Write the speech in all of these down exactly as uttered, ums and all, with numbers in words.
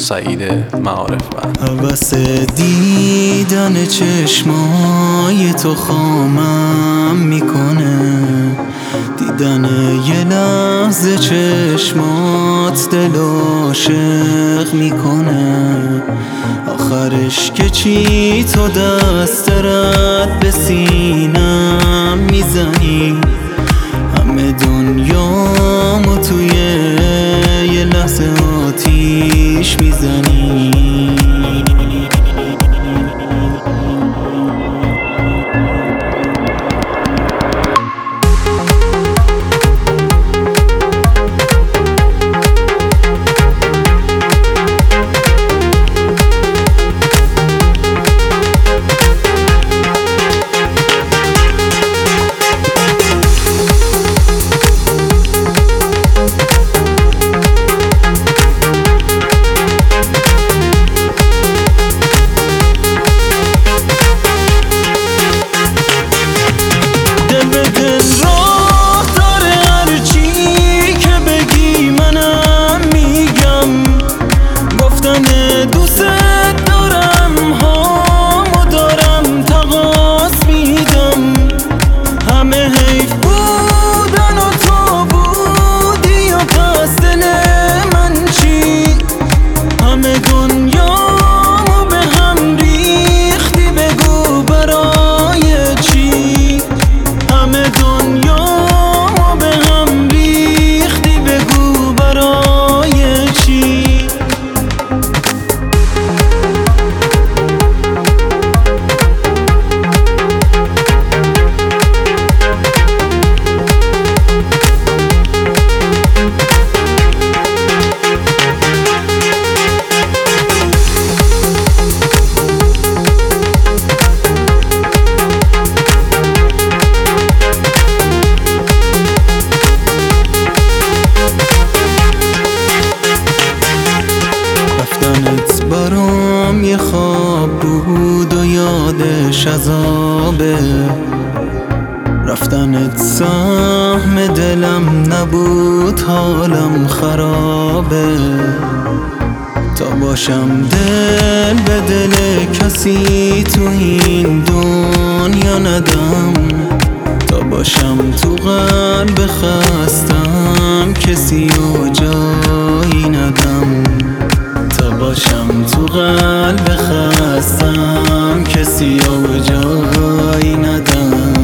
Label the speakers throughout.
Speaker 1: سعید معارف بند.
Speaker 2: هوس دیدن چشمای تو خامم میکنه، دیدن یه لحظه چشمات دل عاشق میکنه. آخرش که چی تو دست رد به سینم میزنی، همه دنیامو توی یه لحظه آتیش میزنی. برام یه خواب بود و یادش عذابه، رفتنت سهم دلم نبود حالم خرابه. تا باشم دل به دل کسی تو این دنیا ندم، تا باشم تو قلب خستم کسی و جایی ندم، تا باشم تو قلب خستم کسی و جایی ندم.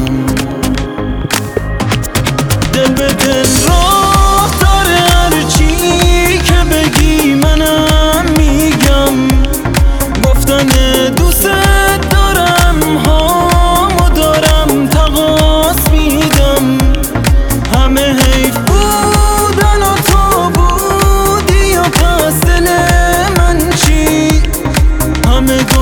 Speaker 2: دل به دل راه داره، هرچی که بگی منم میگم. گفتن دوست دارم هامو دارم تقاص میدم. همه حیف بودن و تو بودی و پس دل من چی؟ همه